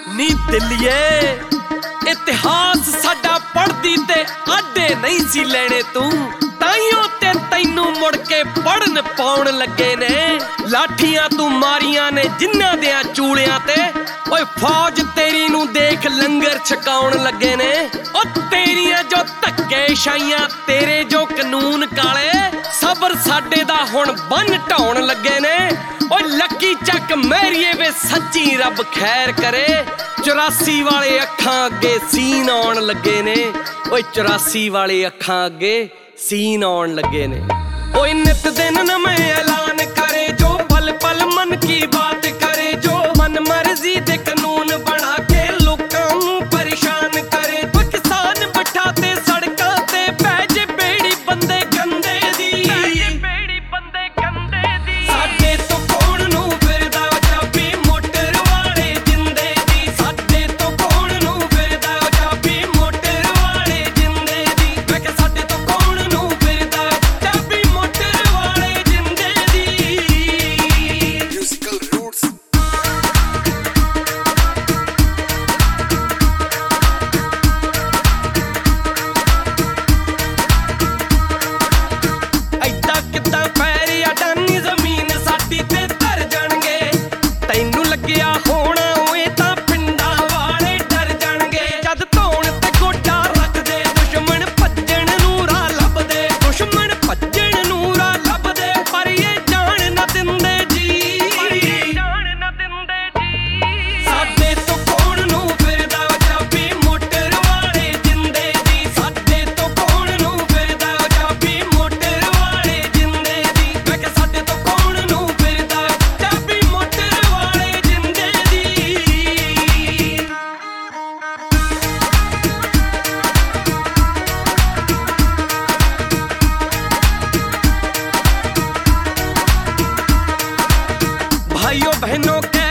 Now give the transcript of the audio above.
ਨੀ ਦਿੱਲੀਏ ਇਤਿਹਾਸ ਸਾਡਾ ਪੜ੍ਹਦੀ ਤੇ ਆਡੇ ਨਹੀਂ ਸੀ ਲੈਣੇ ਤੂੰ, ਤਾਈਓ ਤੇ ਤੈਨੂੰ ਮੁੜ ਕੇ ਪੜਨ ਪਾਉਣ ਲੱਗੇ ਨੇ। ਲਾਠੀਆਂ ਤੂੰ ਮਾਰੀਆਂ ਨੇ ਜਿਨ੍ਹਾਂ ਦਿਆਂ ਚੂਲਿਆਂ ਤੇ, ਓਏ ਫੌਜ ਤੇਰੀ ਨੂੰ ਦੇਖ ਲੰਗਰ ਛਕਾਉਣ ਲੱਗੇ ਨੇ। ਓ ਤੇਰੀਆਂ ਜੋ ਧੱਕੇਸ਼ਾਹੀਆਂ ਤੇਰੇ ਜੋ ਕਾਨੂੰਨ ਕਾਲੇ, ਸਬਰ ਸਾਡੇ ਦਾ ਹੁਣ ਬੰਨ ਢਾਉਣ ਲੱਗੇ ਨੇ। ਓਏ ਲੱਕੀ ਚੱਕ ਮੈਰੀਏ ਵੇ ਸੱਚੀ ਰੱਬ ਖੈਰ ਕਰੇ, 84 ਵਾਲੇ ਅੱਖਾਂ ਅੱਗੇ ਸੀਨ ਆਉਣ ਲੱਗੇ ਨੇ। ਓਏ 84 ਵਾਲੇ ਅੱਖਾਂ ਅੱਗੇ ਸੀਨ ਆਉਣ ਲੱਗੇ ਨੇ। ਓਏ ਨਿਤ ਦਿਨ ਨਵੇਂ ਐਲਾਨ ਕਰੇ, ਜੋ ਪਲ ਪਲ ਮਨ ਕੀ ਬਾਤ ਕਰੇ, ਜੋ ਮਨ ਮਰਜ਼ੀ ਦੇ ਕਾਨੂੰਨ ਬਣਾ ਕੇ ਲੋਕਾਂ ਨੂੰ ਪਰੇਸ਼ਾਨ ਕਰੇ। ਓਏ ਕਿਸਾਨ ਬਿਠਾ ਤੇ ਸੜਕਾਂ ਤੇ ਪੈ ਜੇ ਬੇੜੀ ਬੰਦੇ ਗੰਦੇ ਦੀ, ਸਾਡੇ ਤੋਂ ਕੌਣ ਨੂੰ ਫਿਰਦਾ ਚਾਬੀ ਮੋਟਰ ਵਾਲੇ ਜਿੰਦੇ ਦੀ, ਸਾਡੇ ਤੋਂ ਕੌਣ ਨੂੰ ਫਿਰਦਾ ਚਾਬੀ ਮੋਟਰ ਵਾਲੇ ਜਿੰਦੇ ਦੀ। ਮੈਂ ਕਿਹਾ ਸਾਡੇ ਤੋਂ ਕੌਣ ਨੂੰ ਫਿਰਦਾ ਚਾਬੀ ਮੋਟਰ ਵਾਲੇ ਜਿੰਦੇ ਦੀ। Musical roots. ਐਦਾਂ ਕਿੱਦਾਂ ਪੈਰ ਅਡਾਨੀ ਜ਼ਮੀਨ ਸਾਡੀ ਤੇ ਧਰ ਜਾਣਗੇ, ਤੈਨੂੰ ਲੱਗਿਆ ਹੋਣਾ ਓਏ ਤਾਂ ਪਿੰਡਾਂ ਵਾਲੇ ਡਰ ਜਾਣਗੇ। ਜਦ ਧੌਣ ਤੇ ਗੋਡਾ ਰੱਖਦੇ ਦੁਸ਼ਮਣ ਭੱਜਣ ਨੂੰ ਰਾਹ ਲੱਭਦੇ, ਦੁਸ਼ਮਣ ਭੱਜਣ ਨੂੰ ਰਾਹ ਲੱਭਦੇ, ਪਰ ਇਹ ਜਾਣ ਨਾ ਦਿੰਦੇ ਜੀ, ਸਾਡੇ ਤੋਂ ਕੌਣ ਨੂੰ ਫਿਰਦਾ ਚਾਬੀ ਮੋਟਰ ਵਾਲੇ ਜਿੰਦੇ ਦੀ, ਸਾਡੇ ਤੋਂ ਕੌਣ ਨੂੰ ਫਿਰਦਾ ਚਾਬੀ ਮੋਟਰ ਵਾਲੇ ਜਿੰਦੇ ਦੀ। ਮੈਂ ਕਿਹਾ ਸਾਡੇ ਤੋਂ ਕੌਣ ਨੂੰ ਫਿਰਦਾ ਚਾਬੀ ਮੋਟਰ ਵਾਲੇ ਜਿੰਦੇ ਦੀ। भाइयों बहनों के